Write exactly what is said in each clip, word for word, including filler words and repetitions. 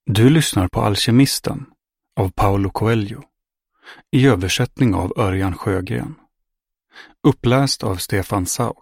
Du lyssnar på Alkemisten av Paulo Coelho i översättning av Örjan Sjögren. Uppläst av Stefan Sauk.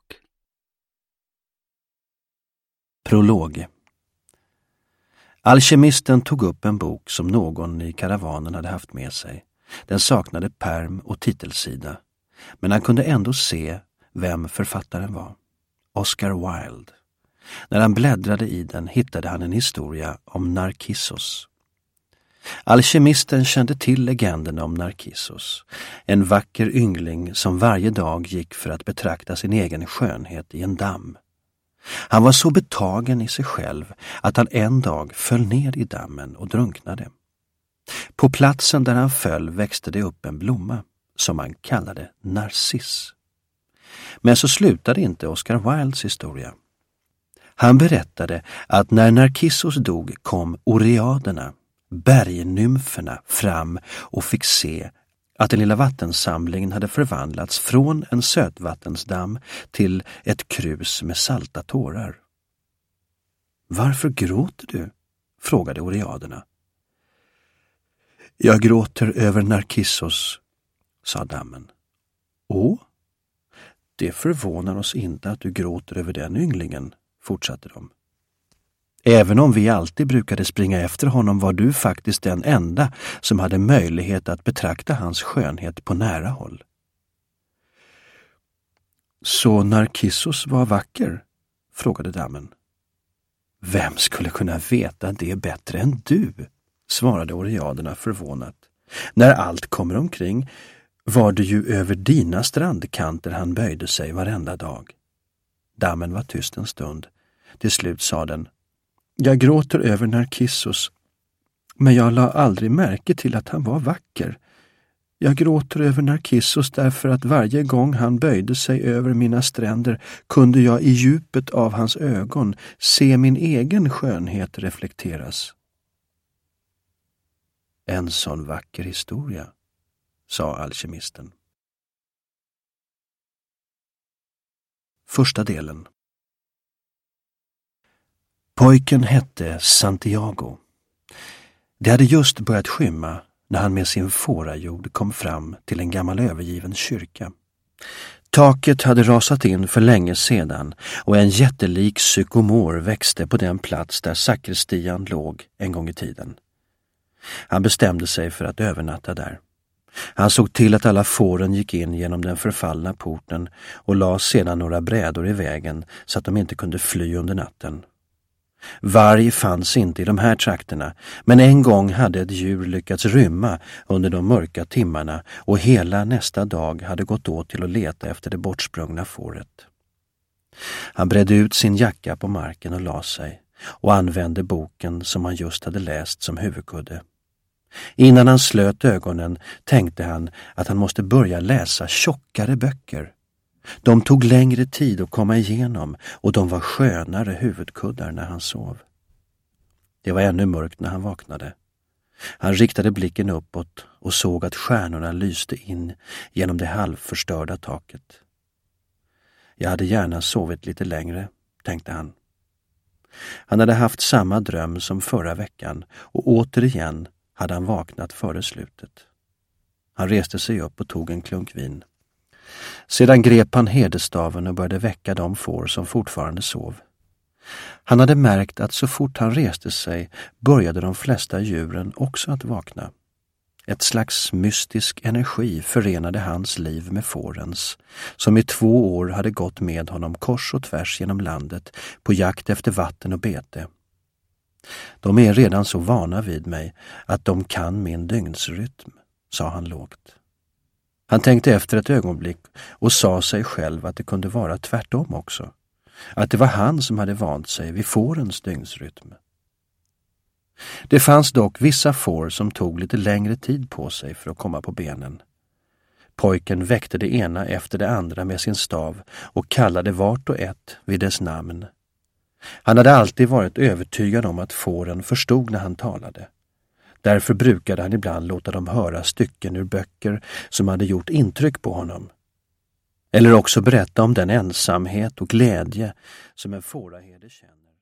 Prolog. Alkemisten tog upp en bok som någon i karavanen hade haft med sig. Den saknade pärm och titelsida, men han kunde ändå se vem författaren var. Oscar Wilde. När han bläddrade i den hittade han en historia om Narcissus. Alkemisten kände till legenden om Narcissus, en vacker yngling som varje dag gick för att betrakta sin egen skönhet i en damm. Han var så betagen i sig själv att han en dag föll ner i dammen och drunknade. På platsen där han föll växte det upp en blomma som man kallade Narciss. Men så slutade inte Oscar Wildes historia. Han berättade att när Narcissus dog kom oreaderna, bergnymferna, fram och fick se att den lilla vattensamlingen hade förvandlats från en sötvattensdamm till ett krus med salta tårar. "Varför gråter du?" frågade oreaderna. "Jag gråter över Narcissus", sa dammen. "Åh, det förvånar oss inte att du gråter över den ynglingen", fortsatte de. "Även om vi alltid brukade springa efter honom var du faktiskt den enda som hade möjlighet att betrakta hans skönhet på nära håll." "Så Narcissus var vacker?" frågade dammen. "Vem skulle kunna veta det bättre än du?" svarade oreaderna förvånat. "När allt kommer omkring var det ju över dina strandkanter han böjde sig varenda dag." Dammen var tyst en stund. Till slut sa den: "Jag gråter över Narcissus, men jag la aldrig märke till att han var vacker. Jag gråter över Narcissus därför att varje gång han böjde sig över mina stränder kunde jag i djupet av hans ögon se min egen skönhet reflekteras." "En sån vacker historia", sa alkemisten. Första delen. Pojken hette Santiago. Det hade just börjat skymma när han med sin fårajord kom fram till en gammal övergiven kyrka. Taket hade rasat in för länge sedan och en jättelik sykomor växte på den plats där sakristian låg en gång i tiden. Han bestämde sig för att övernatta där. Han såg till att alla fåren gick in genom den förfallna porten och la sedan några brädor i vägen så att de inte kunde fly under natten. Varg fanns inte i de här trakterna, men en gång hade ett djur lyckats rymma under de mörka timmarna och hela nästa dag hade gått åt till att leta efter det bortsprungna fåret. Han bredde ut sin jacka på marken och la sig och använde boken som han just hade läst som huvudkudde. Innan han slöt ögonen tänkte han att han måste börja läsa tjockare böcker. De tog längre tid att komma igenom och de var skönare huvudkuddar när han sov. Det var ännu mörkt när han vaknade. Han riktade blicken uppåt och såg att stjärnorna lyste in genom det halvförstörda taket. Jag hade gärna sovit lite längre, tänkte han. Han hade haft samma dröm som förra veckan och återigen hade han vaknat före slutet. Han reste sig upp och tog en klunk vin. Sedan grep han herdestaven och började väcka de får som fortfarande sov. Han hade märkt att så fort han reste sig började de flesta djuren också att vakna. Ett slags mystisk energi förenade hans liv med fårens, som i två år hade gått med honom kors och tvärs genom landet på jakt efter vatten och bete. "De är redan så vana vid mig att de kan min dygnsrytm", sa han lågt. Han tänkte efter ett ögonblick och sa sig själv att det kunde vara tvärtom också. Att det var han som hade vant sig vid fårens dygnsrytm. Det fanns dock vissa får som tog lite längre tid på sig för att komma på benen. Pojken väckte det ena efter det andra med sin stav och kallade vart och ett vid dess namn. Han hade alltid varit övertygad om att fåren förstod när han talade. Därför brukade han ibland låta dem höra stycken ur böcker som hade gjort intryck på honom. Eller också berätta om den ensamhet och glädje som en fåraherde känner.